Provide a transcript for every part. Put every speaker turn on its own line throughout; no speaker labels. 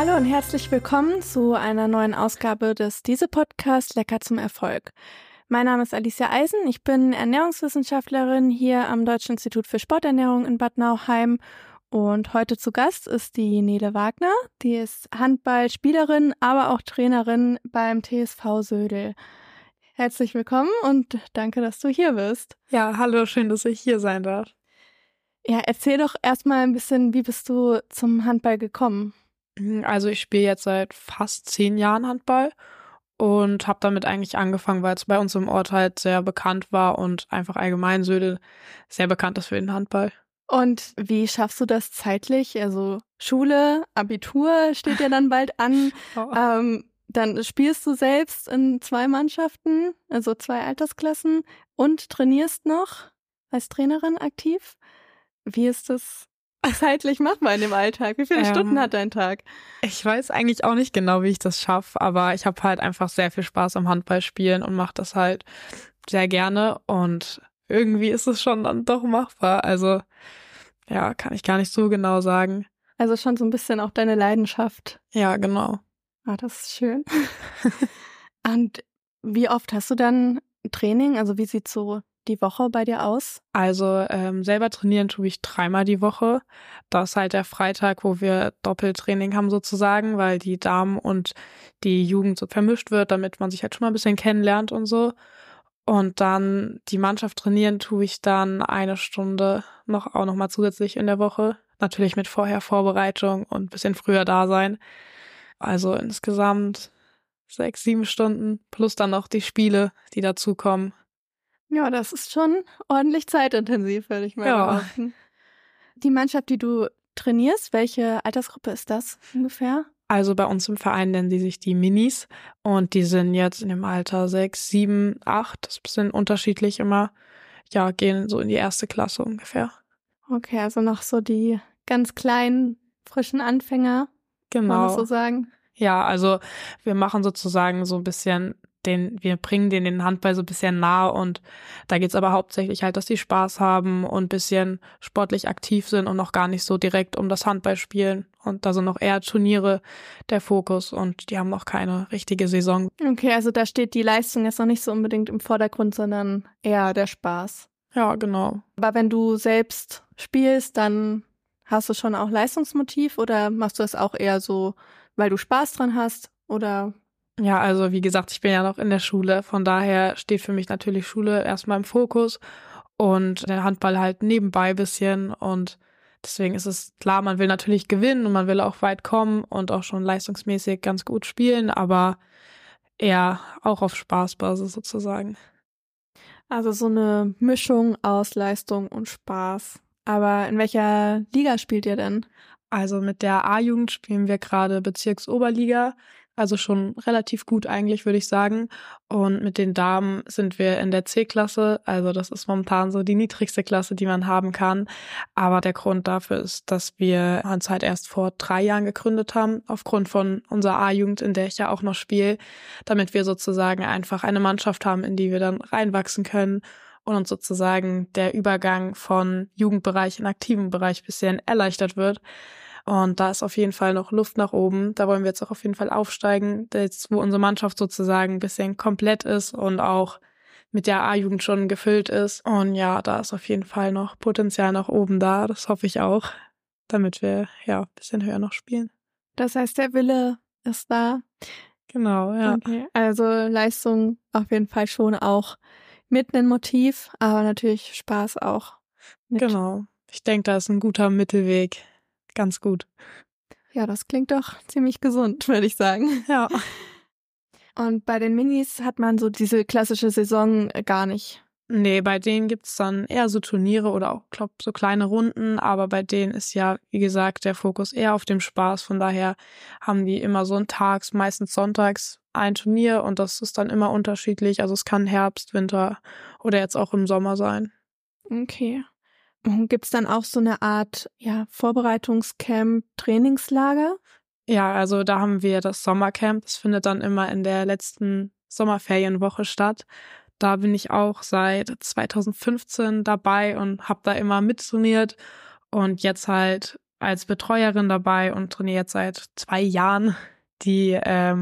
Hallo und herzlich willkommen zu einer neuen Ausgabe des Diese-Podcast Lecker zum Erfolg. Mein Name ist Alicia Eisen, ich bin Ernährungswissenschaftlerin hier am Deutschen Institut für Sporternährung in Bad Nauheim und heute zu Gast ist die Nele Wagner, die ist Handballspielerin, aber auch Trainerin beim TSV Södel. Herzlich willkommen und danke, dass du hier bist.
Ja, hallo, schön, dass ich hier sein darf.
Ja, erzähl doch erstmal ein bisschen, wie bist du zum Handball gekommen?
Also ich spiele jetzt seit fast 10 Jahren Handball und habe damit eigentlich angefangen, weil es bei uns im Ort halt sehr bekannt war und einfach allgemein Södel sehr bekannt ist für den Handball.
Und wie schaffst du das zeitlich? Also Schule, Abitur steht ja dann bald an. Dann spielst du selbst in 2 Mannschaften, also 2 Altersklassen und trainierst noch als Trainerin aktiv. Wie ist das zeitlich machbar in dem Alltag? Wie viele Stunden hat dein Tag?
Ich weiß eigentlich auch nicht genau, wie ich das schaffe, aber ich habe halt einfach sehr viel Spaß am Handballspielen und mache das halt sehr gerne und irgendwie ist es schon dann doch machbar. Also ja, kann ich gar nicht so genau sagen.
Also schon so ein bisschen auch deine Leidenschaft.
Ja, genau.
Ah, das ist schön. Und wie oft hast du dann Training? Also wie sieht so die Woche bei dir aus?
Also selber trainieren tue ich 3-mal die Woche. Das ist halt der Freitag, wo wir Doppeltraining haben sozusagen, weil die Damen und die Jugend so vermischt wird, damit man sich halt schon mal ein bisschen kennenlernt und so. Und dann die Mannschaft trainieren tue ich dann 1 Stunde auch noch mal zusätzlich in der Woche. Natürlich mit vorher Vorbereitung und ein bisschen früher da sein. Also insgesamt 6-7 Stunden plus dann noch die Spiele, die dazukommen.
Ja, das ist schon ordentlich zeitintensiv, würde ich mal behaupten. Die Mannschaft, die du trainierst, welche Altersgruppe ist das ungefähr?
Also bei uns im Verein nennen die sich die Minis und die sind jetzt in dem Alter 6, 7, 8, das ist ein bisschen unterschiedlich immer. Ja, gehen so in die 1. Klasse ungefähr.
Okay, also noch so die ganz kleinen, frischen Anfänger, kann man das so sagen?
Ja, also wir machen sozusagen so ein bisschen wir bringen denen den Handball so ein bisschen nahe und da geht's aber hauptsächlich halt, dass die Spaß haben und ein bisschen sportlich aktiv sind und noch gar nicht so direkt um das Handball spielen. Und da sind noch eher Turniere der Fokus und die haben noch keine richtige Saison.
Okay, also da steht die Leistung jetzt noch nicht so unbedingt im Vordergrund, sondern eher der Spaß.
Ja, genau.
Aber wenn du selbst spielst, dann hast du schon auch Leistungsmotiv oder machst du das auch eher so, weil du Spaß dran hast oder?
Ja, also wie gesagt, ich bin ja noch in der Schule, von daher steht für mich natürlich Schule erstmal im Fokus und der Handball halt nebenbei ein bisschen und deswegen ist es klar, man will natürlich gewinnen und man will auch weit kommen und auch schon leistungsmäßig ganz gut spielen, aber eher auch auf Spaßbasis sozusagen.
Also so eine Mischung aus Leistung und Spaß. Aber in welcher Liga spielt ihr denn?
Also mit der A-Jugend spielen wir gerade Bezirksoberliga, also schon relativ gut eigentlich, würde ich sagen. Und mit den Damen sind wir in der C-Klasse, also das ist momentan so die niedrigste Klasse, die man haben kann. Aber der Grund dafür ist, dass wir uns halt erst vor 3 Jahren gegründet haben, aufgrund von unserer A-Jugend, in der ich ja auch noch spiele, damit wir sozusagen einfach eine Mannschaft haben, in die wir dann reinwachsen können und uns sozusagen der Übergang von Jugendbereich in aktiven Bereich ein bisschen erleichtert wird. Und da ist auf jeden Fall noch Luft nach oben. Da wollen wir jetzt auch auf jeden Fall aufsteigen, jetzt wo unsere Mannschaft sozusagen ein bisschen komplett ist und auch mit der A-Jugend schon gefüllt ist. Und ja, da ist auf jeden Fall noch Potenzial nach oben da. Das hoffe ich auch, damit wir ja ein bisschen höher noch spielen.
Das heißt, der Wille ist da.
Genau, ja.
Okay, also Leistung auf jeden Fall schon auch mit einem Motiv, aber natürlich Spaß auch.
Genau. Ich denke, da ist ein guter Mittelweg. Ganz gut.
Ja, das klingt doch ziemlich gesund, würde ich sagen.
Ja.
Und bei den Minis hat man so diese klassische Saison gar nicht.
Nee, bei denen gibt's dann eher so Turniere oder auch, glaub, so kleine Runden, aber bei denen ist ja, wie gesagt, der Fokus eher auf dem Spaß. Von daher haben die immer so tags, meistens sonntags ein Turnier und das ist dann immer unterschiedlich. Also es kann Herbst, Winter oder jetzt auch im Sommer sein.
Okay. Gibt's dann auch so eine Art, ja, Vorbereitungscamp, Trainingslager?
Ja, also da haben wir das Sommercamp. Das findet dann immer in der letzten Sommerferienwoche statt. Da bin ich auch seit 2015 dabei und habe da immer mittrainiert. Und jetzt halt als Betreuerin dabei und trainiere jetzt seit 2 Jahren die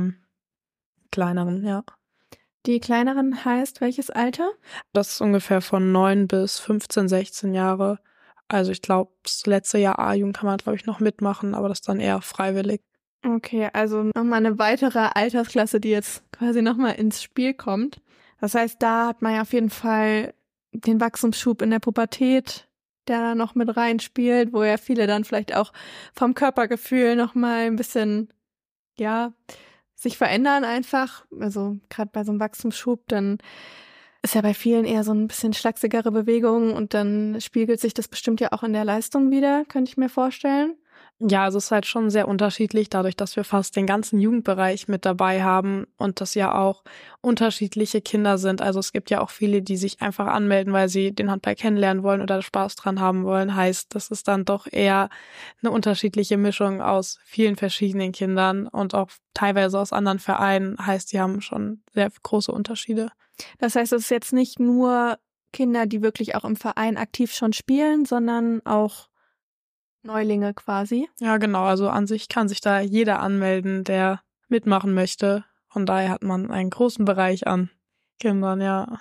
kleineren, ja.
Die kleineren heißt welches Alter?
Das ist ungefähr von 9 bis 15, 16 Jahre. Also ich glaube, das letzte Jahr A-Jugend kann man, glaube ich, noch mitmachen, aber das ist dann eher freiwillig.
Okay, also nochmal eine weitere Altersklasse, die jetzt quasi nochmal ins Spiel kommt. Das heißt, da hat man ja auf jeden Fall den Wachstumsschub in der Pubertät, der da noch mit reinspielt, wo ja viele dann vielleicht auch vom Körpergefühl nochmal ein bisschen, ja, sich verändern einfach. Also gerade bei so einem Wachstumsschub, dann ist ja bei vielen eher so ein bisschen schlachsigere Bewegungen und dann spiegelt sich das bestimmt ja auch in der Leistung wieder, könnte ich mir vorstellen.
Ja, also es ist halt schon sehr unterschiedlich, dadurch, dass wir fast den ganzen Jugendbereich mit dabei haben und das ja auch unterschiedliche Kinder sind. Also es gibt ja auch viele, die sich einfach anmelden, weil sie den Handball kennenlernen wollen oder Spaß dran haben wollen. Heißt, das ist dann doch eher eine unterschiedliche Mischung aus vielen verschiedenen Kindern und auch teilweise aus anderen Vereinen. Heißt, die haben schon sehr große Unterschiede.
Das heißt, es ist jetzt nicht nur Kinder, die wirklich auch im Verein aktiv schon spielen, sondern auch Neulinge quasi.
Ja, genau. Also an sich kann sich da jeder anmelden, der mitmachen möchte. Von daher hat man einen großen Bereich an Kindern, ja.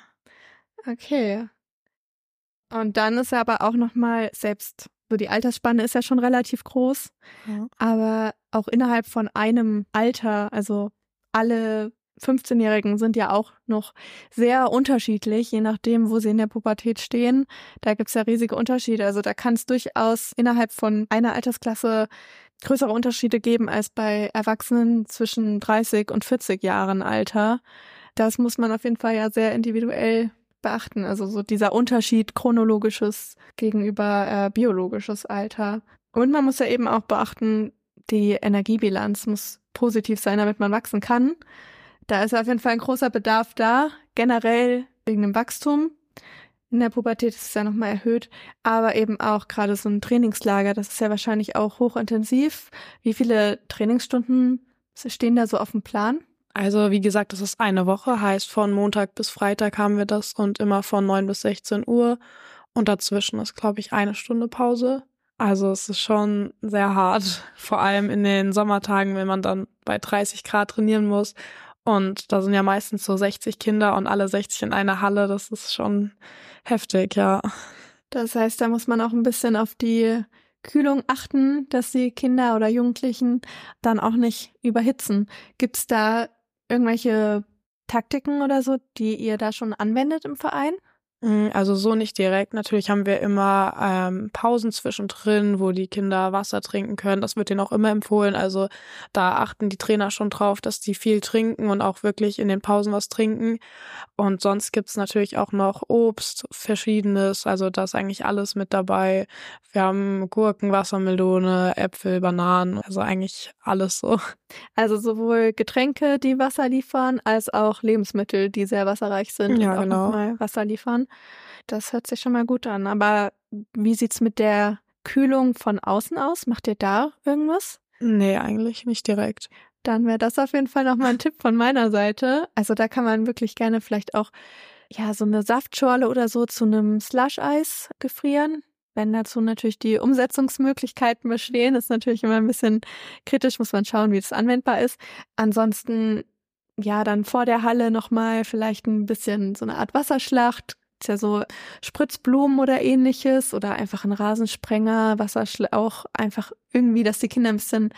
Okay. Und dann ist ja aber auch nochmal, selbst so die Altersspanne ist ja schon relativ groß,
Ja.
aber auch innerhalb von einem Alter, also alle 15-Jährigen sind ja auch noch sehr unterschiedlich, je nachdem, wo sie in der Pubertät stehen. Da gibt's ja riesige Unterschiede. Also da kann es durchaus innerhalb von einer Altersklasse größere Unterschiede geben als bei Erwachsenen zwischen 30 und 40 Jahren Alter. Das muss man auf jeden Fall ja sehr individuell beachten. Also so dieser Unterschied chronologisches gegenüber biologisches Alter. Und man muss ja eben auch beachten, die Energiebilanz muss positiv sein, damit man wachsen kann. Da ist auf jeden Fall ein großer Bedarf da, generell wegen dem Wachstum. In der Pubertät ist es ja nochmal erhöht, aber eben auch gerade so ein Trainingslager, das ist ja wahrscheinlich auch hochintensiv. Wie viele Trainingsstunden stehen da so auf dem Plan?
Also wie gesagt, das ist eine Woche, heißt von Montag bis Freitag haben wir das und immer von 9 bis 16 Uhr. Und dazwischen ist, glaube ich, 1 Stunde Pause. Also es ist schon sehr hart, vor allem in den Sommertagen, wenn man dann bei 30 Grad trainieren muss. Und da sind ja meistens so 60 Kinder und alle 60 in einer Halle. Das ist schon heftig, ja.
Das heißt, da muss man auch ein bisschen auf die Kühlung achten, dass die Kinder oder Jugendlichen dann auch nicht überhitzen. Gibt's da irgendwelche Taktiken oder so, die ihr da schon anwendet im Verein?
Also so nicht direkt. Natürlich haben wir immer Pausen zwischendrin, wo die Kinder Wasser trinken können. Das wird denen auch immer empfohlen. Also da achten die Trainer schon drauf, dass die viel trinken und auch wirklich in den Pausen was trinken. Und sonst gibt's natürlich auch noch Obst, verschiedenes. Also da ist eigentlich alles mit dabei. Wir haben Gurken, Wassermelone, Äpfel, Bananen. Also eigentlich alles so.
Also sowohl Getränke, die Wasser liefern, als auch Lebensmittel, die sehr wasserreich sind
Ja,
und auch
genau.
nochmal Wasser liefern. Das hört sich schon mal gut an. Aber wie sieht's mit der Kühlung von außen aus? Macht ihr da irgendwas?
Nee, eigentlich nicht direkt.
Dann wäre das auf jeden Fall nochmal ein Tipp von meiner Seite. Also da kann man wirklich gerne vielleicht auch ja so eine Saftschorle oder so zu einem Slush-Eis gefrieren. Wenn dazu natürlich die Umsetzungsmöglichkeiten bestehen, ist natürlich immer ein bisschen kritisch, muss man schauen, wie das anwendbar ist. Ansonsten ja dann vor der Halle nochmal vielleicht ein bisschen so eine Art Wasserschlacht. Ist ja so Spritzblumen oder ähnliches oder einfach ein Rasensprenger, Wasserschlauch, einfach irgendwie, dass die Kinder ein bisschen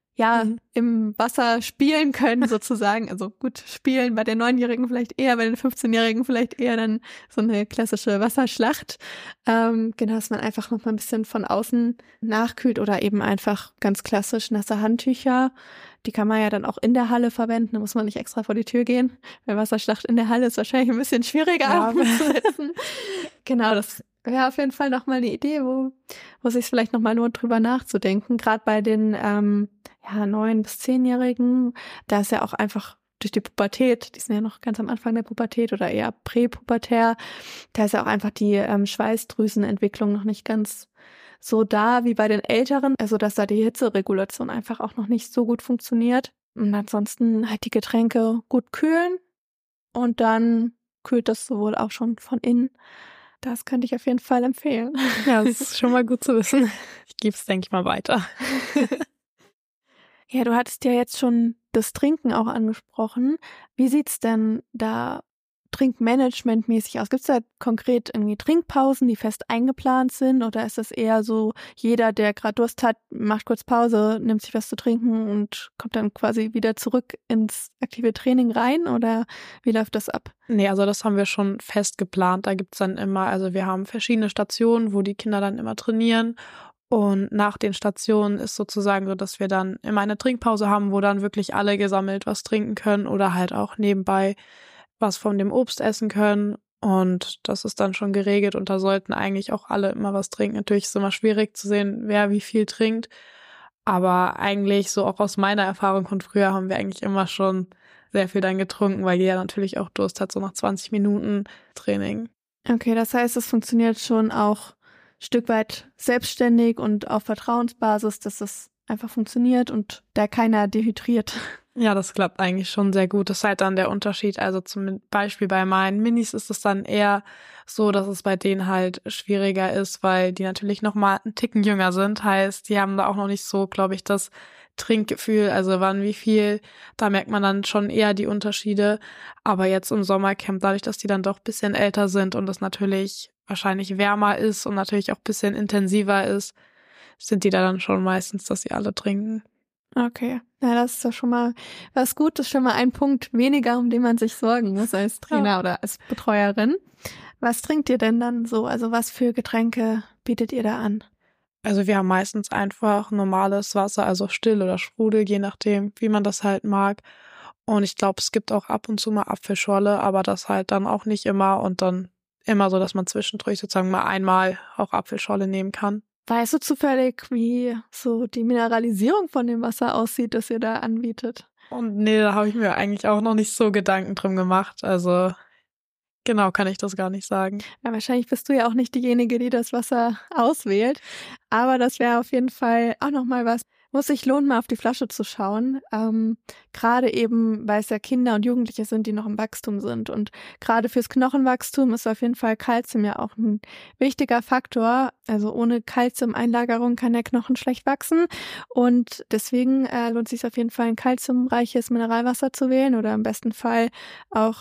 im Wasser spielen können sozusagen. Also gut, spielen bei den 9-Jährigen vielleicht eher, bei den 15-Jährigen vielleicht eher dann so eine klassische Wasserschlacht. Genau, dass man einfach noch mal ein bisschen von außen nachkühlt oder eben einfach ganz klassisch nasse Handtücher. Die kann man ja dann auch in der Halle verwenden, da muss man nicht extra vor die Tür gehen. Bei Wasserschlacht in der Halle ist wahrscheinlich ein bisschen schwieriger umzusetzen. Genau, das wäre auf jeden Fall nochmal eine Idee, wo sich vielleicht nochmal lohnt, drüber nachzudenken. Gerade bei den 9- bis 10-Jährigen, da ist ja auch einfach durch die Pubertät, die sind ja noch ganz am Anfang der Pubertät oder eher präpubertär, da ist ja auch einfach die Schweißdrüsenentwicklung noch nicht ganz so da wie bei den Älteren, also dass da die Hitzeregulation einfach auch noch nicht so gut funktioniert. Und ansonsten halt die Getränke gut kühlen und dann kühlt das sowohl auch schon von innen. Das könnte ich auf jeden Fall empfehlen.
Ja, das ist schon mal gut zu wissen. Ich gebe es, denke ich mal, weiter.
Ja, du hattest ja jetzt schon das Trinken auch angesprochen. Wie sieht's denn da trinkmanagementmäßig aus? Gibt's da konkret irgendwie Trinkpausen, die fest eingeplant sind? Oder ist das eher so, jeder, der gerade Durst hat, macht kurz Pause, nimmt sich was zu trinken und kommt dann quasi wieder zurück ins aktive Training rein? Oder wie läuft das ab?
Nee, also das haben wir schon fest geplant. Da gibt's dann immer, also wir haben verschiedene Stationen, wo die Kinder dann immer trainieren. Und nach den Stationen ist sozusagen so, dass wir dann immer eine Trinkpause haben, wo dann wirklich alle gesammelt was trinken können oder halt auch nebenbei was von dem Obst essen können. Und das ist dann schon geregelt und da sollten eigentlich auch alle immer was trinken. Natürlich ist es immer schwierig zu sehen, wer wie viel trinkt. Aber eigentlich so auch aus meiner Erfahrung von früher haben wir eigentlich immer schon sehr viel dann getrunken, weil jeder natürlich auch Durst hat, so nach 20 Minuten Training.
Okay, das heißt, es funktioniert schon auch ein Stück weit selbstständig und auf Vertrauensbasis, dass es einfach funktioniert und da keiner dehydriert.
Ja, das klappt eigentlich schon sehr gut. Das ist halt dann der Unterschied. Also zum Beispiel bei meinen Minis ist es dann eher so, dass es bei denen halt schwieriger ist, weil die natürlich noch mal einen Ticken jünger sind. Heißt, die haben da auch noch nicht so, glaube ich, das Trinkgefühl, also wann wie viel. Da merkt man dann schon eher die Unterschiede. Aber jetzt im Sommercamp, dadurch, dass die dann doch ein bisschen älter sind und es natürlich wahrscheinlich wärmer ist und natürlich auch ein bisschen intensiver ist, sind die da dann schon meistens, dass sie alle trinken.
Okay, na das ist doch schon mal was Gutes, schon mal ein Punkt weniger, um den man sich sorgen muss als Trainer oder als Betreuerin. Was trinkt ihr denn dann so? Also was für Getränke bietet ihr da an?
Also wir haben meistens einfach normales Wasser, also still oder Sprudel, je nachdem, wie man das halt mag. Und ich glaube, es gibt auch ab und zu mal Apfelschorle, aber das halt dann auch nicht immer und dann immer so, dass man zwischendurch sozusagen mal einmal auch Apfelschorle nehmen kann.
Weißt du zufällig, wie so die Mineralisierung von dem Wasser aussieht, das ihr da anbietet?
Und nee, da habe ich mir eigentlich auch noch nicht so Gedanken drum gemacht. Also genau kann ich das gar nicht sagen.
Ja, wahrscheinlich bist du ja auch nicht diejenige, die das Wasser auswählt. Aber das wäre auf jeden Fall auch nochmal was, muss sich lohnen, mal auf die Flasche zu schauen. Gerade eben, weil es ja Kinder und Jugendliche sind, die noch im Wachstum sind. Und gerade fürs Knochenwachstum ist auf jeden Fall Kalzium ja auch ein wichtiger Faktor. Also ohne Kalziumeinlagerung kann der Knochen schlecht wachsen. Und deswegen lohnt es sich auf jeden Fall, ein kalziumreiches Mineralwasser zu wählen oder im besten Fall auch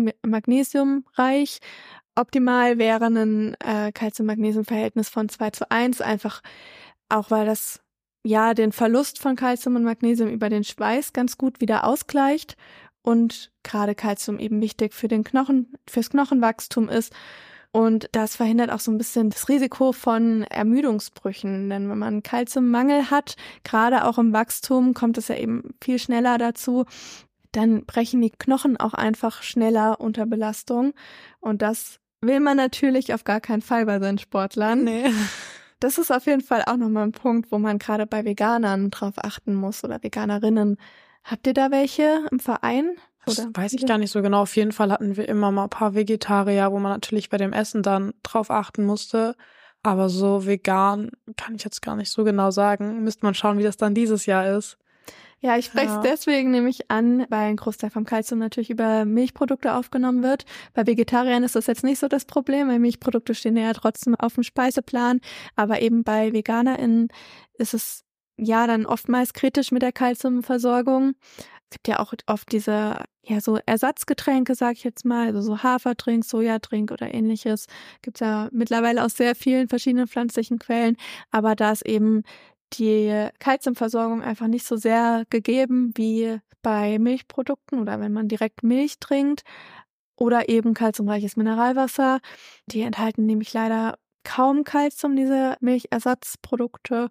Calcium-Magnesium-reich. Optimal wäre ein Calcium-Magnesium-Verhältnis von 2:1, einfach auch weil das ja den Verlust von Calcium und Magnesium über den Schweiß ganz gut wieder ausgleicht und gerade Calcium eben wichtig für den Knochen, fürs Knochenwachstum ist. Und das verhindert auch so ein bisschen das Risiko von Ermüdungsbrüchen. Denn wenn man Calciummangel hat, gerade auch im Wachstum, kommt es ja eben viel schneller dazu, dann brechen die Knochen auch einfach schneller unter Belastung. Und das will man natürlich auf gar keinen Fall bei seinen Sportlern.
Nee.
Das ist auf jeden Fall auch nochmal ein Punkt, wo man gerade bei Veganern drauf achten muss oder Veganerinnen. Habt ihr da welche im Verein?
Das weiß ich gar nicht so genau. Auf jeden Fall hatten wir immer mal ein paar Vegetarier, wo man natürlich bei dem Essen dann drauf achten musste. Aber so vegan kann ich jetzt gar nicht so genau sagen. Müsste man schauen, wie das dann dieses Jahr ist.
Ja, ich spreche es deswegen nämlich an, weil ein Großteil vom Kalzium natürlich über Milchprodukte aufgenommen wird. Bei Vegetariern ist das jetzt nicht so das Problem, weil Milchprodukte stehen ja trotzdem auf dem Speiseplan. Aber eben bei VeganerInnen ist es ja dann oftmals kritisch mit der Kalziumversorgung. Es gibt ja auch oft diese, ja, so Ersatzgetränke, sag ich jetzt mal, also so Hafertrink, Sojatrink oder ähnliches. Gibt's ja mittlerweile aus sehr vielen verschiedenen pflanzlichen Quellen. Aber da ist eben die Kalziumversorgung einfach nicht so sehr gegeben wie bei Milchprodukten oder wenn man direkt Milch trinkt oder eben kalziumreiches Mineralwasser. Die enthalten nämlich leider kaum Kalzium, diese Milchersatzprodukte,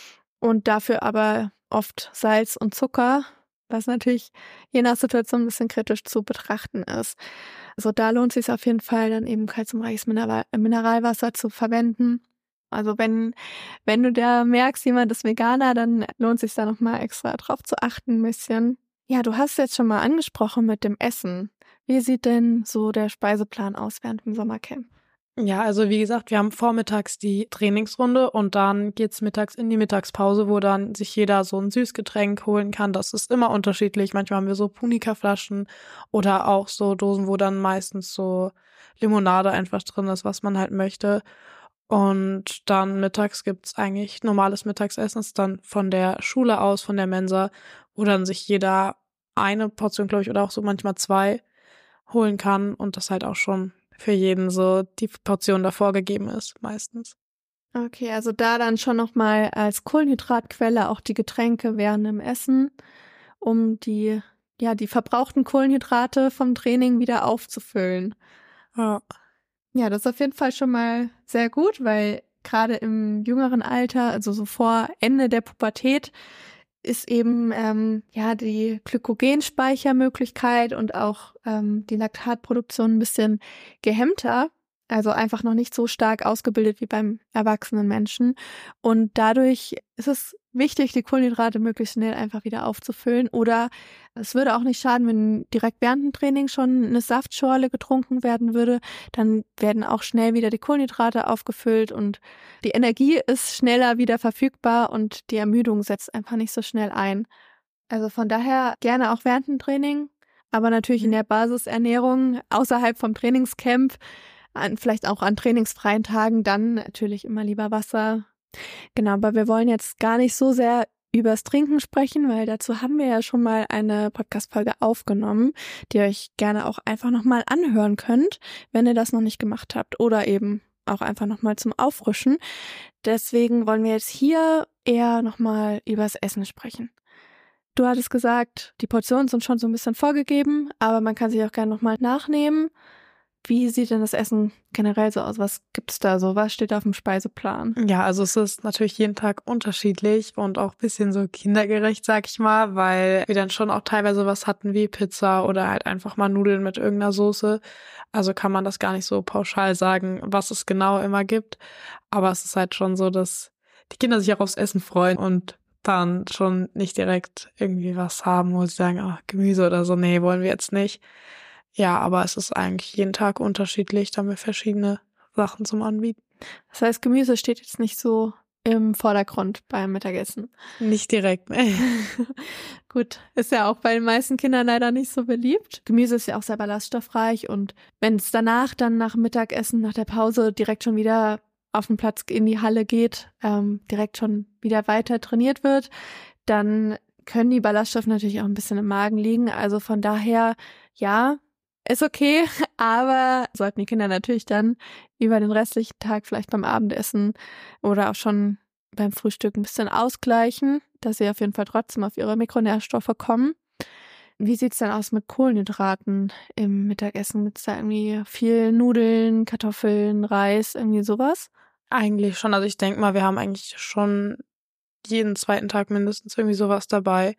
und dafür aber oft Salz und Zucker, was natürlich je nach Situation ein bisschen kritisch zu betrachten ist. Also da lohnt es sich auf jeden Fall, dann eben kalziumreiches Mineralwasser zu verwenden. Also wenn du da merkst, jemand ist Veganer, dann lohnt es sich da nochmal extra drauf zu achten ein bisschen. Ja, du hast jetzt schon mal angesprochen mit dem Essen. Wie sieht denn so der Speiseplan aus während dem Sommercamp?
Ja, also wie gesagt, wir haben vormittags die Trainingsrunde und dann geht's mittags in die Mittagspause, wo dann sich jeder so ein Süßgetränk holen kann. Das ist immer unterschiedlich. Manchmal haben wir so Punika-Flaschen oder auch so Dosen, wo dann meistens so Limonade einfach drin ist, was man halt möchte. Und dann mittags gibt's eigentlich normales Mittagsessen, das ist dann von der Schule aus, von der Mensa, wo dann sich jeder eine Portion, glaube ich, oder auch so manchmal 2 holen kann und das halt auch schon für jeden so die Portion davor gegeben ist, meistens.
Okay, also da dann schon nochmal als Kohlenhydratquelle auch die Getränke während dem Essen, um die verbrauchten Kohlenhydrate vom Training wieder aufzufüllen.
Ja.
Ja, das ist auf jeden Fall schon mal sehr gut, weil gerade im jüngeren Alter, also so vor Ende der Pubertät, ist eben die Glykogenspeichermöglichkeit und auch die Laktatproduktion ein bisschen gehemmter, also einfach noch nicht so stark ausgebildet wie beim erwachsenen Menschen. Und dadurch ist es wichtig, die Kohlenhydrate möglichst schnell einfach wieder aufzufüllen. Oder es würde auch nicht schaden, wenn direkt während dem Training schon eine Saftschorle getrunken werden würde. Dann werden auch schnell wieder die Kohlenhydrate aufgefüllt und die Energie ist schneller wieder verfügbar und die Ermüdung setzt einfach nicht so schnell ein. Also von daher gerne auch während dem Training, aber natürlich in der Basisernährung außerhalb vom Trainingscamp, vielleicht auch an trainingsfreien Tagen, dann natürlich immer lieber Wasser. Genau, aber wir wollen jetzt gar nicht so sehr übers Trinken sprechen, weil dazu haben wir ja schon mal eine Podcast-Folge aufgenommen, die ihr euch gerne auch einfach nochmal anhören könnt, wenn ihr das noch nicht gemacht habt oder eben auch einfach nochmal zum Auffrischen. Deswegen wollen wir jetzt hier eher nochmal übers Essen sprechen. Du hattest gesagt, die Portionen sind schon so ein bisschen vorgegeben, aber man kann sich auch gerne nochmal nachnehmen. Wie sieht denn das Essen generell so aus? Was gibt's da so? Was steht auf dem Speiseplan?
Ja, also es ist natürlich jeden Tag unterschiedlich und auch ein bisschen so kindergerecht, sag ich mal, weil wir dann schon auch teilweise was hatten wie Pizza oder halt einfach mal Nudeln mit irgendeiner Soße. Also kann man das gar nicht so pauschal sagen, was es genau immer gibt. Aber es ist halt schon so, dass die Kinder sich auch aufs Essen freuen und dann schon nicht direkt irgendwie was haben, wo sie sagen, ach, Gemüse oder so, nee, wollen wir jetzt nicht. Ja, aber es ist eigentlich jeden Tag unterschiedlich, da haben wir verschiedene Sachen zum Anbieten.
Das heißt, Gemüse steht jetzt nicht so im Vordergrund beim Mittagessen.
Nicht direkt, ne?
Gut, ist ja auch bei den meisten Kindern leider nicht so beliebt. Gemüse ist ja auch sehr ballaststoffreich und wenn es danach dann nach dem Mittagessen, nach der Pause direkt schon wieder auf den Platz in die Halle geht, direkt schon wieder weiter trainiert wird, dann können die Ballaststoffe natürlich auch ein bisschen im Magen liegen. Also von daher, ja, ist okay, aber sollten die Kinder natürlich dann über den restlichen Tag vielleicht beim Abendessen oder auch schon beim Frühstück ein bisschen ausgleichen, dass sie auf jeden Fall trotzdem auf ihre Mikronährstoffe kommen. Wie sieht's denn aus mit Kohlenhydraten im Mittagessen? Gibt's da irgendwie viel Nudeln, Kartoffeln, Reis, irgendwie sowas?
Eigentlich schon. Also ich denke mal, wir haben eigentlich schon jeden zweiten Tag mindestens irgendwie sowas dabei.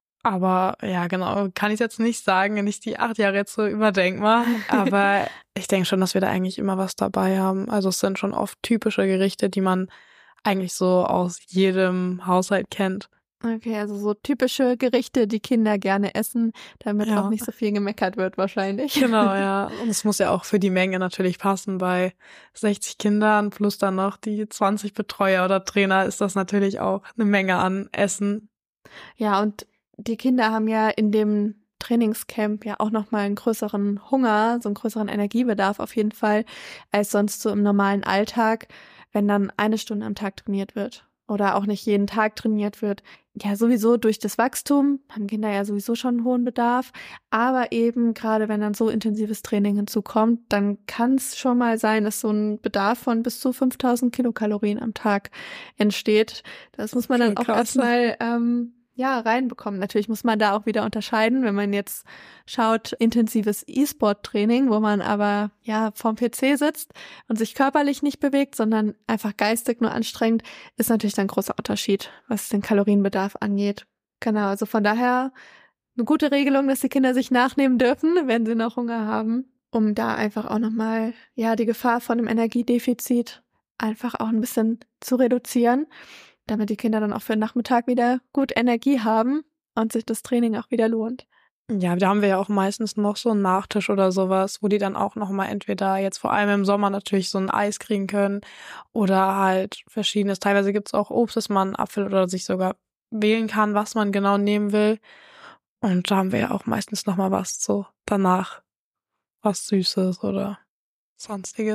Aber ja, genau, kann ich jetzt nicht sagen, wenn ich die 8 Jahre jetzt so überdenke mal. Aber ich denke schon, dass wir da eigentlich immer was dabei haben. Also es sind schon oft typische Gerichte, die man eigentlich so aus jedem Haushalt kennt.
Okay, also so typische Gerichte, die Kinder gerne essen, damit
Ja.
auch nicht so viel gemeckert wird wahrscheinlich.
Genau, ja. Und es muss ja auch für die Menge natürlich passen. Bei 60 Kindern plus dann noch die 20 Betreuer oder Trainer ist das natürlich auch eine Menge an Essen.
Ja, und die Kinder haben ja in dem Trainingscamp ja auch nochmal einen größeren Hunger, so einen größeren Energiebedarf auf jeden Fall, als sonst so im normalen Alltag, wenn dann 1 Stunde am Tag trainiert wird oder auch nicht jeden Tag trainiert wird. Ja, sowieso durch das Wachstum haben Kinder ja sowieso schon einen hohen Bedarf, aber eben gerade wenn dann so intensives Training hinzukommt, dann kann es schon mal sein, dass so ein Bedarf von bis zu 5000 Kilokalorien am Tag entsteht. Das muss man dann auch erstmal reinbekommen. Natürlich muss man da auch wieder unterscheiden, wenn man jetzt schaut, intensives E-Sport-Training, wo man aber ja vorm PC sitzt und sich körperlich nicht bewegt, sondern einfach geistig nur anstrengt, ist natürlich dann ein großer Unterschied, was den Kalorienbedarf angeht. Genau, also von daher eine gute Regelung, dass die Kinder sich nachnehmen dürfen, wenn sie noch Hunger haben, um da einfach auch nochmal, ja, die Gefahr von einem Energiedefizit einfach auch ein bisschen zu reduzieren, damit die Kinder dann auch für den Nachmittag wieder gut Energie haben und sich das Training auch wieder lohnt.
Ja, da haben wir ja auch meistens noch so einen Nachtisch oder sowas, wo die dann auch noch mal entweder jetzt vor allem im Sommer natürlich so ein Eis kriegen können oder halt verschiedenes. Teilweise gibt's auch Obst, dass man einen Apfel oder sich sogar wählen kann, was man genau nehmen will. Und da haben wir ja auch meistens noch mal was so danach, was Süßes oder Sonstiges.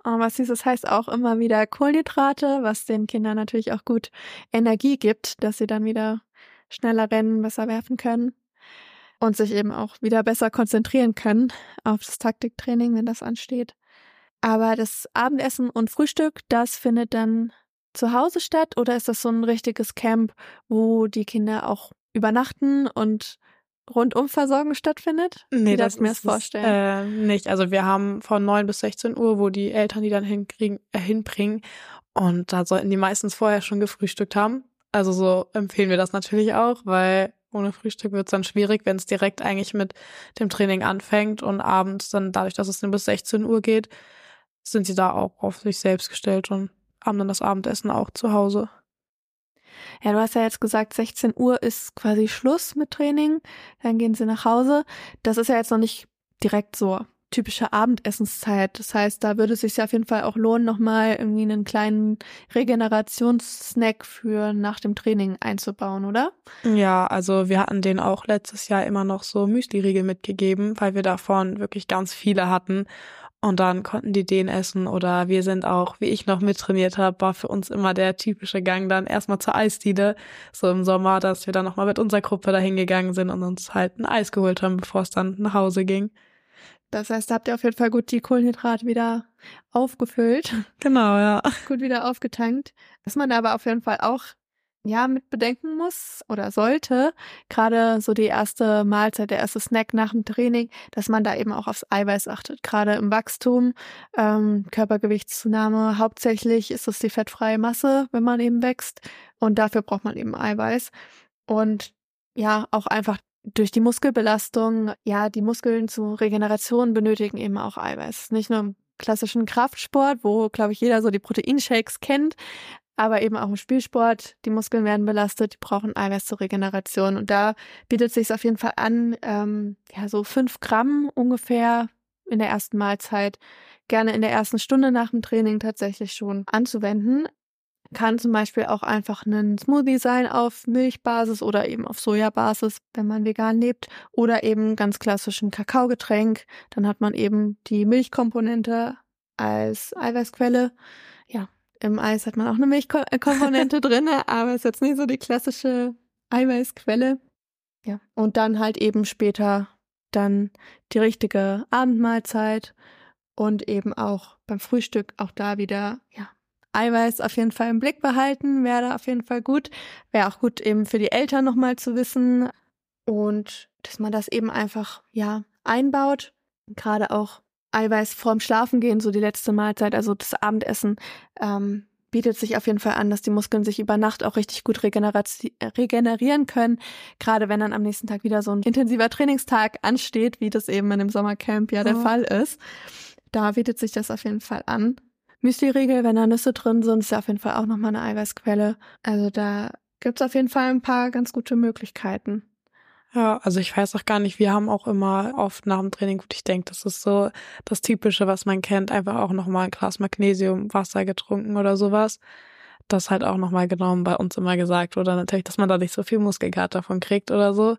Was dieses heißt auch immer wieder Kohlenhydrate, was den Kindern natürlich auch gut Energie gibt, dass sie dann wieder schneller rennen, besser werfen können und sich eben auch wieder besser konzentrieren können auf das Taktiktraining, wenn das ansteht. Aber das Abendessen und Frühstück, das findet dann zu Hause statt oder ist das so ein richtiges Camp, wo die Kinder auch übernachten und Rundumversorgung stattfindet?
Nee,
Wie darf
das
ich mir das
ist es
vorstellen?
nicht. Also wir haben von 9 bis 16 Uhr, wo die Eltern die dann hinbringen. Und da sollten die meistens vorher schon gefrühstückt haben. Also so empfehlen wir das natürlich auch, weil ohne Frühstück wird es dann schwierig, wenn es direkt eigentlich mit dem Training anfängt und abends dann dadurch, dass es dann bis 16 Uhr geht, sind sie da auch auf sich selbst gestellt und haben dann das Abendessen auch zu Hause.
Ja, du hast ja jetzt gesagt, 16 Uhr ist quasi Schluss mit Training, dann gehen sie nach Hause. Das ist ja jetzt noch nicht direkt so typische Abendessenszeit. Das heißt, da würde es sich ja auf jeden Fall auch lohnen, nochmal irgendwie einen kleinen Regenerationssnack für nach dem Training einzubauen, oder?
Ja, also wir hatten denen auch letztes Jahr immer noch so Müsli-Riegel mitgegeben, weil wir davon wirklich ganz viele hatten. Und dann konnten die den essen oder wir sind auch, wie ich noch mittrainiert habe, war für uns immer der typische Gang dann erstmal zur Eisdiele, so im Sommer, dass wir dann nochmal mit unserer Gruppe dahin gegangen sind und uns halt ein Eis geholt haben, bevor es dann nach Hause ging.
Das heißt, da habt ihr auf jeden Fall gut die Kohlenhydrate wieder aufgefüllt,
Genau, ja.
gut wieder aufgetankt. Was man aber auf jeden Fall auch mit bedenken muss oder sollte, gerade so die erste Mahlzeit, der erste Snack nach dem Training, dass man da eben auch aufs Eiweiß achtet. Gerade im Wachstum, Körpergewichtszunahme, hauptsächlich ist es die fettfreie Masse, wenn man eben wächst. Und dafür braucht man eben Eiweiß. Und ja, auch einfach durch die Muskelbelastung, die Muskeln zur Regeneration benötigen eben auch Eiweiß. Nicht nur im klassischen Kraftsport, wo, glaube ich, jeder so die Proteinshakes kennt, aber eben auch im Spielsport, die Muskeln werden belastet, die brauchen Eiweiß zur Regeneration. Und da bietet es sich auf jeden Fall an, so 5 Gramm ungefähr in der ersten Mahlzeit, gerne in der ersten Stunde nach dem Training tatsächlich schon anzuwenden. Kann zum Beispiel auch einfach ein Smoothie sein auf Milchbasis oder eben auf Sojabasis, wenn man vegan lebt, oder eben ganz klassisch ein Kakaogetränk. Dann hat man eben die Milchkomponente als Eiweißquelle. Ja, im Eis hat man auch eine Milchkomponente drin, aber ist jetzt nicht so die klassische Eiweißquelle. Ja, und dann halt eben später dann die richtige Abendmahlzeit und eben auch beim Frühstück auch da wieder, Eiweiß auf jeden Fall im Blick behalten, wäre da auf jeden Fall gut. Wäre auch gut eben für die Eltern nochmal zu wissen und dass man das eben einfach, einbaut. Gerade auch Eiweiß vorm Schlafengehen, so die letzte Mahlzeit, also das Abendessen, bietet sich auf jeden Fall an, dass die Muskeln sich über Nacht auch richtig gut regenerieren können. Gerade wenn dann am nächsten Tag wieder so ein intensiver Trainingstag ansteht, wie das eben in dem Sommercamp der Fall ist. Da bietet sich das auf jeden Fall an. Müsli-Riegel, wenn da Nüsse drin sind, ist ja auf jeden Fall auch nochmal eine Eiweißquelle. Also da gibt's auf jeden Fall ein paar ganz gute Möglichkeiten.
Ja, also ich weiß auch gar nicht, wir haben auch immer oft nach dem Training, gut, ich denke, das ist so das Typische, was man kennt, einfach auch nochmal ein Glas Magnesium, Wasser getrunken oder sowas. Das halt auch nochmal genommen, bei uns immer gesagt. Oder natürlich, dass man da nicht so viel Muskelkater davon kriegt oder so.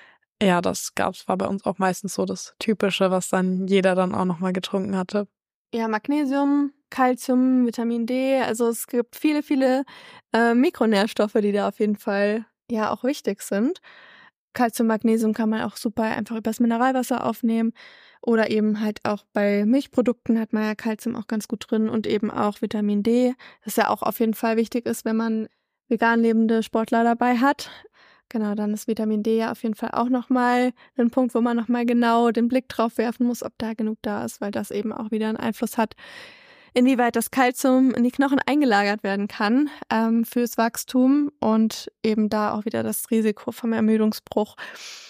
Ja, war bei uns auch meistens so das Typische, was dann jeder dann auch nochmal getrunken hatte.
Ja, Magnesium, Calcium, Vitamin D, also es gibt viele, viele Mikronährstoffe, die da auf jeden Fall auch wichtig sind. Calcium, Magnesium kann man auch super einfach übers Mineralwasser aufnehmen oder eben halt auch bei Milchprodukten hat man ja Calcium auch ganz gut drin und eben auch Vitamin D, das ja auch auf jeden Fall wichtig ist, wenn man vegan lebende Sportler dabei hat. Genau, dann ist Vitamin D ja auf jeden Fall auch nochmal ein Punkt, wo man nochmal genau den Blick drauf werfen muss, ob da genug da ist, weil das eben auch wieder einen Einfluss hat, inwieweit das Kalzium in die Knochen eingelagert werden kann fürs Wachstum und eben da auch wieder das Risiko vom Ermüdungsbruch.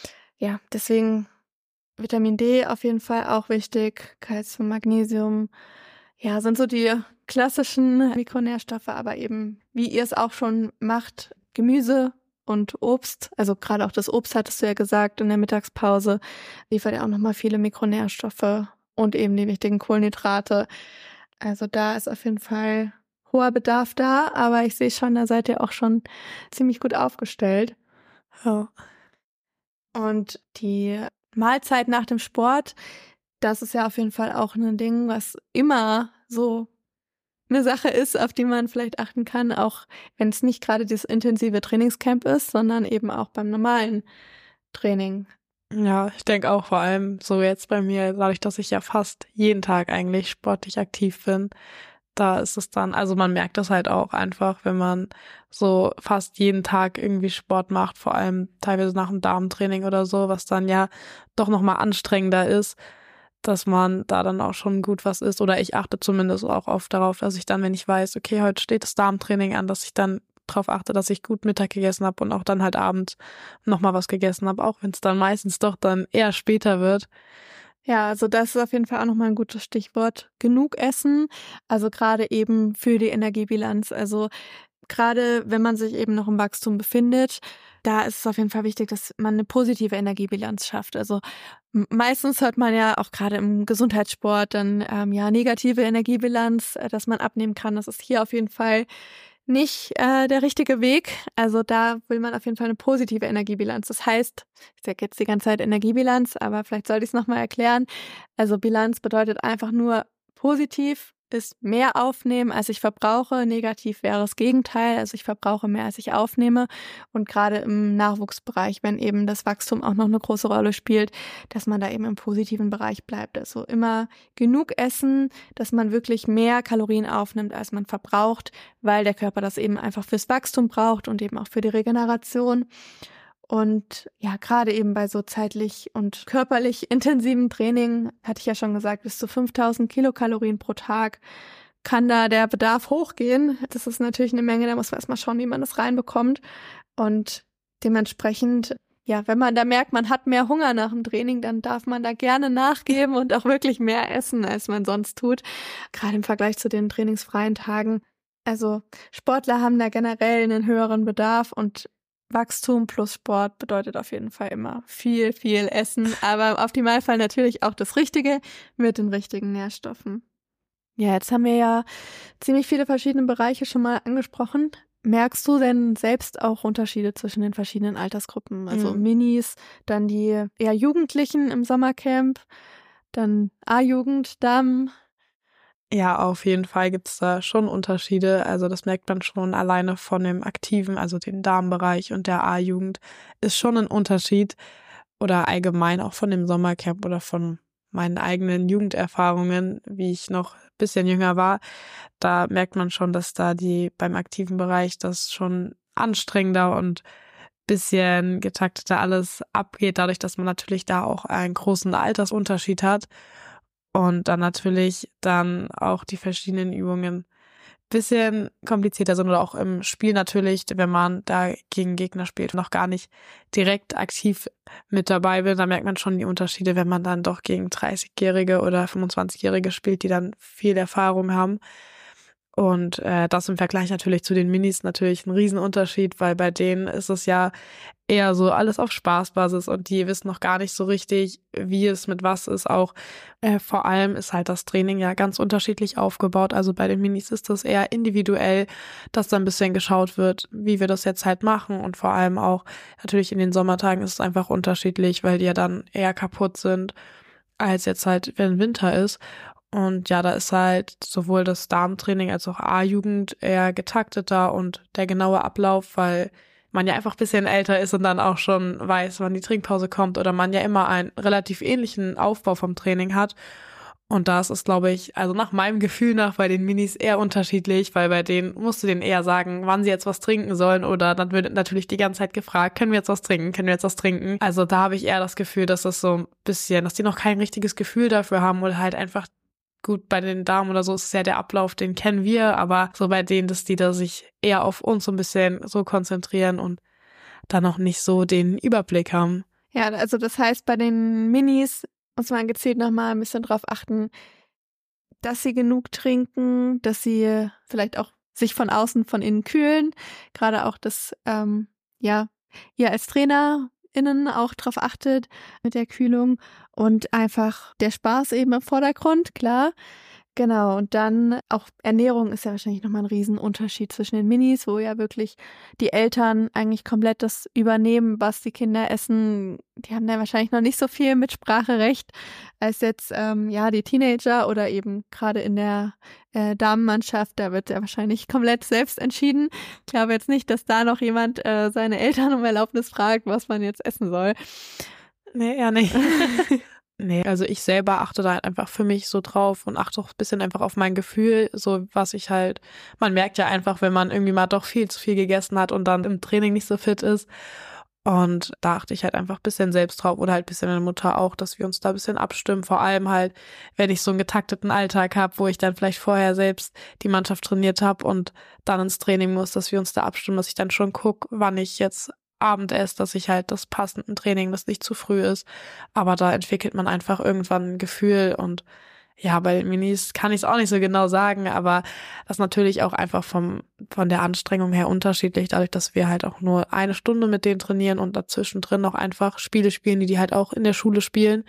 Ja, deswegen Vitamin D auf jeden Fall auch wichtig, Calcium, Magnesium, sind so die klassischen Mikronährstoffe, aber eben, wie ihr es auch schon macht, Gemüse und Obst, also gerade auch das Obst hattest du ja gesagt in der Mittagspause, liefert ja auch nochmal viele Mikronährstoffe und eben die wichtigen Kohlenhydrate. Also da ist auf jeden Fall hoher Bedarf da, aber ich sehe schon, da seid ihr auch schon ziemlich gut aufgestellt.
Ja.
Und die Mahlzeit nach dem Sport, das ist ja auf jeden Fall auch ein Ding, was immer so eine Sache ist, auf die man vielleicht achten kann, auch wenn es nicht gerade das intensive Trainingscamp ist, sondern eben auch beim normalen Training.
Ja, ich denke auch vor allem so jetzt bei mir, dadurch, dass ich ja fast jeden Tag eigentlich sportlich aktiv bin, da ist es dann, also man merkt das halt auch einfach, wenn man so fast jeden Tag irgendwie Sport macht, vor allem teilweise nach dem Darmtraining oder so, was dann ja doch nochmal anstrengender ist, dass man da dann auch schon gut was isst. Oder ich achte zumindest auch oft darauf, dass ich dann, wenn ich weiß, okay, heute steht das Darmtraining an, dass ich dann darauf achte, dass ich gut Mittag gegessen habe und auch dann halt abends nochmal was gegessen habe, auch wenn es dann meistens doch dann eher später wird.
Ja, also das ist auf jeden Fall auch nochmal ein gutes Stichwort. Genug essen, also gerade eben für die Energiebilanz. Also gerade wenn man sich eben noch im Wachstum befindet, da ist es auf jeden Fall wichtig, dass man eine positive Energiebilanz schafft. Also meistens hört man ja auch gerade im Gesundheitssport dann negative Energiebilanz, dass man abnehmen kann. Das ist hier auf jeden Fall nicht der richtige Weg. Also da will man auf jeden Fall eine positive Energiebilanz. Das heißt, ich sage jetzt die ganze Zeit Energiebilanz, aber vielleicht sollte ich es nochmal erklären. Also Bilanz bedeutet einfach nur positiv ist mehr aufnehmen, als ich verbrauche. Negativ wäre das Gegenteil, also ich verbrauche mehr, als ich aufnehme. Und gerade im Nachwuchsbereich, wenn eben das Wachstum auch noch eine große Rolle spielt, dass man da eben im positiven Bereich bleibt. Also immer genug essen, dass man wirklich mehr Kalorien aufnimmt, als man verbraucht, weil der Körper das eben einfach fürs Wachstum braucht und eben auch für die Regeneration. Und ja, gerade eben bei so zeitlich und körperlich intensiven Training, hatte ich ja schon gesagt, bis zu 5000 Kilokalorien pro Tag kann da der Bedarf hochgehen. Das ist natürlich eine Menge, da muss man erstmal schauen, wie man das reinbekommt. Und dementsprechend, ja, wenn man da merkt, man hat mehr Hunger nach dem Training, dann darf man da gerne nachgeben und auch wirklich mehr essen, als man sonst tut. Gerade im Vergleich zu den trainingsfreien Tagen. Also Sportler haben da generell einen höheren Bedarf und Wachstum plus Sport bedeutet auf jeden Fall immer viel, viel Essen, aber im Optimalfall natürlich auch das Richtige mit den richtigen Nährstoffen. Ja, jetzt haben wir ja ziemlich viele verschiedene Bereiche schon mal angesprochen. Merkst du denn selbst auch Unterschiede zwischen den verschiedenen Altersgruppen? Also Minis, dann die eher Jugendlichen im Sommercamp, dann A-Jugend, Damen.
Ja, auf jeden Fall gibt's da schon Unterschiede. Also das merkt man schon alleine von dem Aktiven, also den Damenbereich und der A-Jugend, ist schon ein Unterschied. Oder allgemein auch von dem Sommercamp oder von meinen eigenen Jugenderfahrungen, wie ich noch ein bisschen jünger war. Da merkt man schon, dass da beim aktiven Bereich das schon anstrengender und bisschen getakteter alles abgeht, dadurch, dass man natürlich da auch einen großen Altersunterschied hat. Und dann natürlich dann auch die verschiedenen Übungen bisschen komplizierter sind oder auch im Spiel natürlich, wenn man da gegen Gegner spielt und noch gar nicht direkt aktiv mit dabei will, da merkt man schon die Unterschiede, wenn man dann doch gegen 30-Jährige oder 25-Jährige spielt, die dann viel Erfahrung haben. Und das im Vergleich natürlich zu den Minis natürlich ein Riesenunterschied, weil bei denen ist es ja eher so alles auf Spaßbasis und die wissen noch gar nicht so richtig, wie es mit was ist. Auch vor allem ist halt das Training ja ganz unterschiedlich aufgebaut. Also bei den Minis ist das eher individuell, dass da ein bisschen geschaut wird, wie wir das jetzt halt machen. Und vor allem auch natürlich in den Sommertagen ist es einfach unterschiedlich, weil die ja dann eher kaputt sind, als jetzt halt, wenn Winter ist. Und ja, da ist halt sowohl das Damentraining als auch A-Jugend eher getakteter und der genaue Ablauf, weil man ja einfach ein bisschen älter ist und dann auch schon weiß, wann die Trinkpause kommt oder man ja immer einen relativ ähnlichen Aufbau vom Training hat. Und das ist, glaube ich, also nach meinem Gefühl nach bei den Minis eher unterschiedlich, weil bei denen musst du denen eher sagen, wann sie jetzt was trinken sollen oder dann wird natürlich die ganze Zeit gefragt, können wir jetzt was trinken, können wir jetzt was trinken? Also da habe ich eher das Gefühl, dass das so ein bisschen, dass die noch kein richtiges Gefühl dafür haben oder halt einfach gut, bei den Damen oder so ist es ja der Ablauf, den kennen wir, aber so bei denen, dass die da sich eher auf uns so ein bisschen so konzentrieren und da noch nicht so den Überblick haben.
Ja, also das heißt, bei den Minis muss man gezielt nochmal ein bisschen drauf achten, dass sie genug trinken, dass sie vielleicht auch sich von außen, von innen kühlen. Gerade auch, dass ihr als TrainerInnen auch drauf achtet mit der Kühlung und einfach der Spaß eben im Vordergrund, klar. Genau, und dann auch Ernährung ist ja wahrscheinlich nochmal ein Riesenunterschied zwischen den Minis, wo ja wirklich die Eltern eigentlich komplett das übernehmen, was die Kinder essen. Die haben da wahrscheinlich noch nicht so viel Mitspracherecht als jetzt die Teenager oder eben gerade in der Damenmannschaft. Da wird ja wahrscheinlich komplett selbst entschieden. Ich glaube jetzt nicht, dass da noch jemand seine Eltern um Erlaubnis fragt, was man jetzt essen soll.
Nee, eher nicht. Nee, also ich selber achte da halt einfach für mich so drauf und achte auch ein bisschen einfach auf mein Gefühl, so was ich halt, man merkt ja einfach, wenn man irgendwie mal doch viel zu viel gegessen hat und dann im Training nicht so fit ist. Und da achte ich halt einfach ein bisschen selbst drauf oder halt ein bisschen meine Mutter auch, dass wir uns da ein bisschen abstimmen. Vor allem halt, wenn ich so einen getakteten Alltag habe, wo ich dann vielleicht vorher selbst die Mannschaft trainiert habe und dann ins Training muss, dass wir uns da abstimmen, dass ich dann schon gucke, wann ich jetzt Abend esse, dass ich halt das passende Training, das nicht zu früh ist. Aber da entwickelt man einfach irgendwann ein Gefühl und ja, bei den Minis kann ich es auch nicht so genau sagen, aber das ist natürlich auch einfach von der Anstrengung her unterschiedlich, dadurch, dass wir halt auch nur 1 Stunde mit denen trainieren und dazwischen drin auch einfach Spiele spielen, die halt auch in der Schule spielen.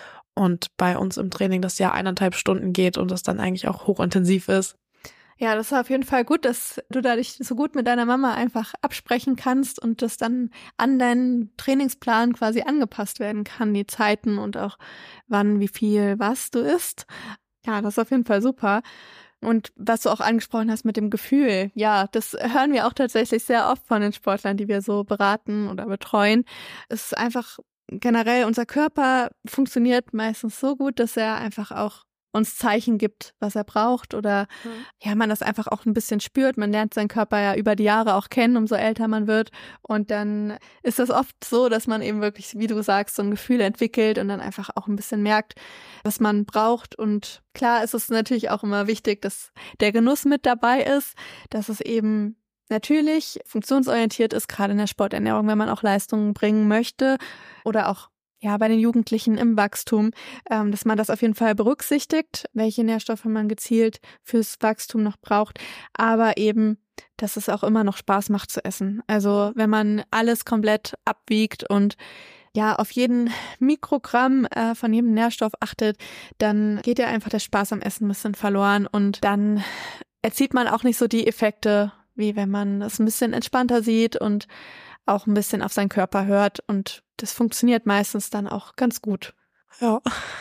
Und bei uns im Training das ja 1,5 Stunden geht und das dann eigentlich auch hochintensiv ist.
Ja, das ist auf jeden Fall gut, dass du dadurch so gut mit deiner Mama einfach absprechen kannst und das dann an deinen Trainingsplan quasi angepasst werden kann, die Zeiten und auch wann, wie viel, was du isst. Ja, das ist auf jeden Fall super. Und was du auch angesprochen hast mit dem Gefühl, ja, das hören wir auch tatsächlich sehr oft von den Sportlern, die wir so beraten oder betreuen. Es ist einfach generell, unser Körper funktioniert meistens so gut, dass er einfach auch uns Zeichen gibt, was er braucht oder man das einfach auch ein bisschen spürt. Man lernt seinen Körper ja über die Jahre auch kennen, umso älter man wird. Und dann ist das oft so, dass man eben wirklich, wie du sagst, so ein Gefühl entwickelt und dann einfach auch ein bisschen merkt, was man braucht. Und klar ist es natürlich auch immer wichtig, dass der Genuss mit dabei ist, dass es eben natürlich funktionsorientiert ist, gerade in der Sporternährung, wenn man auch Leistungen bringen möchte oder auch bei den Jugendlichen im Wachstum, dass man das auf jeden Fall berücksichtigt, welche Nährstoffe man gezielt fürs Wachstum noch braucht, aber eben, dass es auch immer noch Spaß macht zu essen. Also wenn man alles komplett abwiegt und auf jeden Mikrogramm von jedem Nährstoff achtet, dann geht ja einfach der Spaß am Essen ein bisschen verloren und dann erzielt man auch nicht so die Effekte, wie wenn man es ein bisschen entspannter sieht und auch ein bisschen auf seinen Körper hört und das funktioniert meistens dann auch ganz gut.
Ja.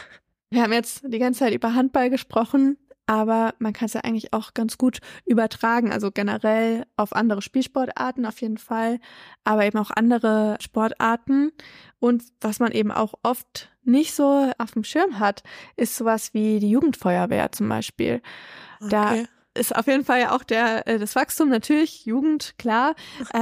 Wir haben jetzt die ganze Zeit über Handball gesprochen, aber man kann es ja eigentlich auch ganz gut übertragen, also generell auf andere Spielsportarten auf jeden Fall, aber eben auch andere Sportarten. Und was man eben auch oft nicht so auf dem Schirm hat, ist sowas wie die Jugendfeuerwehr zum Beispiel.
Okay.
Da ist auf jeden Fall ja auch das Wachstum natürlich, Jugend, klar,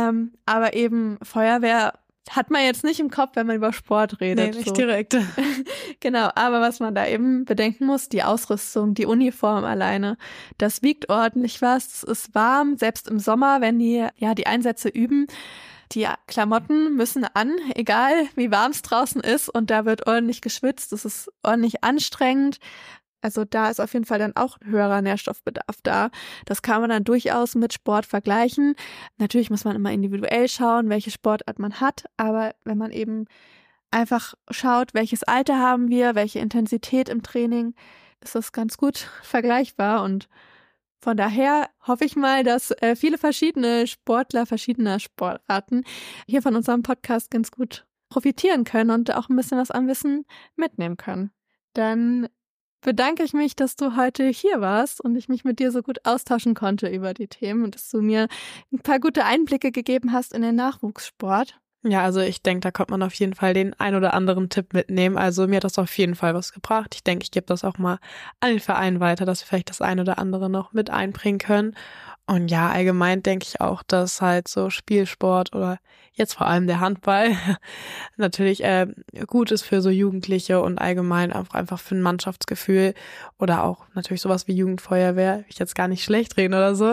aber eben Feuerwehr hat man jetzt nicht im Kopf, wenn man über Sport redet.
Nee, nicht direkt.
Genau, aber was man da eben bedenken muss, die Ausrüstung, die Uniform alleine, das wiegt ordentlich was, es ist warm, selbst im Sommer, wenn die Einsätze üben. Die Klamotten müssen an, egal wie warm es draußen ist und da wird ordentlich geschwitzt, das ist ordentlich anstrengend. Also da ist auf jeden Fall dann auch ein höherer Nährstoffbedarf da. Das kann man dann durchaus mit Sport vergleichen. Natürlich muss man immer individuell schauen, welche Sportart man hat, aber wenn man eben einfach schaut, welches Alter haben wir, welche Intensität im Training, ist das ganz gut vergleichbar und von daher hoffe ich mal, dass viele verschiedene Sportler verschiedener Sportarten hier von unserem Podcast ganz gut profitieren können und auch ein bisschen was an Wissen mitnehmen können. Dann bedanke ich mich, dass du heute hier warst und ich mich mit dir so gut austauschen konnte über die Themen und dass du mir ein paar gute Einblicke gegeben hast in den Nachwuchssport.
Ja, also ich denke, da kommt man auf jeden Fall den ein oder anderen Tipp mitnehmen. Also mir hat das auf jeden Fall was gebracht. Ich denke, ich gebe das auch mal an den Verein weiter, dass wir vielleicht das ein oder andere noch mit einbringen können. Und ja, allgemein denke ich auch, dass halt so Spielsport oder jetzt vor allem der Handball natürlich gut ist für so Jugendliche und allgemein auch einfach für ein Mannschaftsgefühl oder auch natürlich sowas wie Jugendfeuerwehr. Will ich jetzt gar nicht schlecht reden oder so.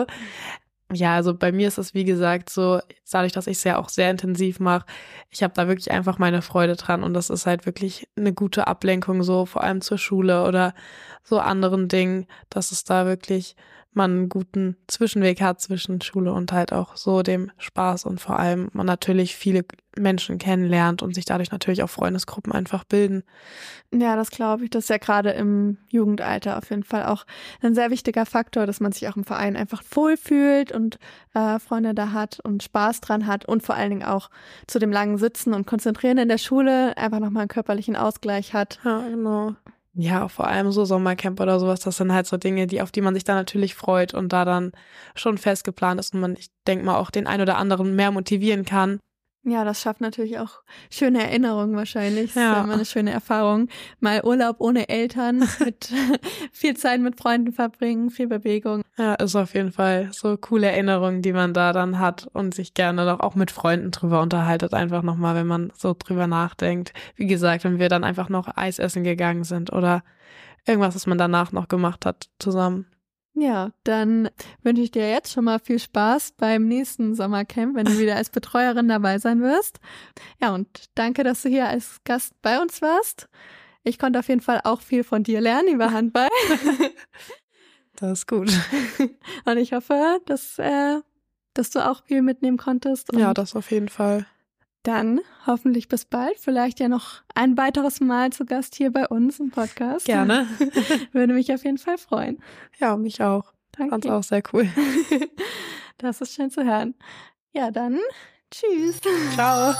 Ja, also bei mir ist das, wie gesagt, so, dadurch, dass ich es ja auch sehr intensiv mache, ich habe da wirklich einfach meine Freude dran und das ist halt wirklich eine gute Ablenkung, so vor allem zur Schule oder so anderen Dingen, dass es da wirklich man einen guten Zwischenweg hat zwischen Schule und halt auch so dem Spaß und vor allem man natürlich viele Menschen kennenlernt und sich dadurch natürlich auch Freundesgruppen einfach bilden.
Ja, das glaube ich. Das ist ja gerade im Jugendalter auf jeden Fall auch ein sehr wichtiger Faktor, dass man sich auch im Verein einfach wohlfühlt und Freunde da hat und Spaß dran hat und vor allen Dingen auch zu dem langen Sitzen und Konzentrieren in der Schule einfach nochmal einen körperlichen Ausgleich hat.
Ja, genau. Ja, vor allem so Sommercamp oder sowas, das sind halt so Dinge, auf die man sich dann natürlich freut und da dann schon fest geplant ist und man, ich denke mal, auch den einen oder anderen mehr motivieren kann.
Ja, das schafft natürlich auch schöne Erinnerungen wahrscheinlich. Das ist
Ja.
ja immer eine schöne Erfahrung. Mal Urlaub ohne Eltern, mit viel Zeit mit Freunden verbringen, viel Bewegung.
Ja, ist auf jeden Fall so coole Erinnerungen, die man da dann hat und sich gerne noch auch mit Freunden drüber unterhaltet, einfach nochmal, wenn man so drüber nachdenkt. Wie gesagt, wenn wir dann einfach noch Eis essen gegangen sind oder irgendwas, was man danach noch gemacht hat zusammen.
Ja, dann wünsche ich dir jetzt schon mal viel Spaß beim nächsten Sommercamp, wenn du wieder als Betreuerin dabei sein wirst. Ja, und danke, dass du hier als Gast bei uns warst. Ich konnte auf jeden Fall auch viel von dir lernen über Handball.
Das ist gut.
Und ich hoffe, dass du auch viel mitnehmen konntest. Und
Ja, das auf jeden Fall.
dann hoffentlich bis bald. Vielleicht ja noch ein weiteres Mal zu Gast hier bei uns im Podcast.
Gerne.
Würde mich auf jeden Fall freuen.
Ja, mich auch.
Danke.
Fand's auch sehr cool.
Das ist schön zu hören. Ja, dann tschüss.
Ciao.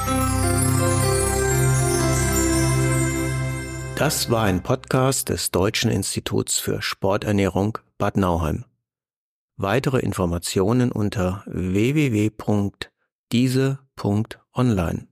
Das war ein Podcast des Deutschen Instituts für Sporternährung Bad Nauheim. Weitere Informationen unter www.diese.online